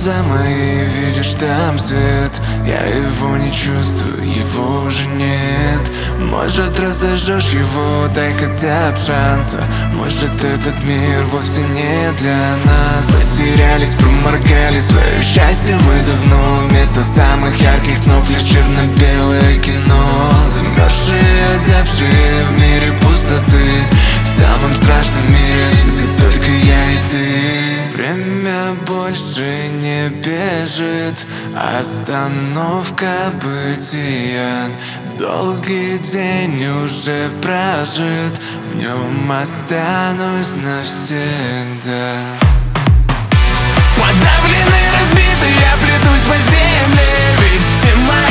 глаза мои, видишь там свет. Я его не чувствую, его уже нет. Может, разожжешь его, дай хотя бы шанса. Может, этот мир вовсе не для нас. Потерялись, проморгали свое счастье мы давно. Вместо самых ярких снов лишь черно-белое кино. Замерзшие, озябшие в мире пустоты, в самом страшном мире, где только я и ты. Время больше не бежит, остановка бытия. Долгий день уже прожит, в нем останусь навсегда. Подавленный, разбитый, я плетусь по земле, ведь все мои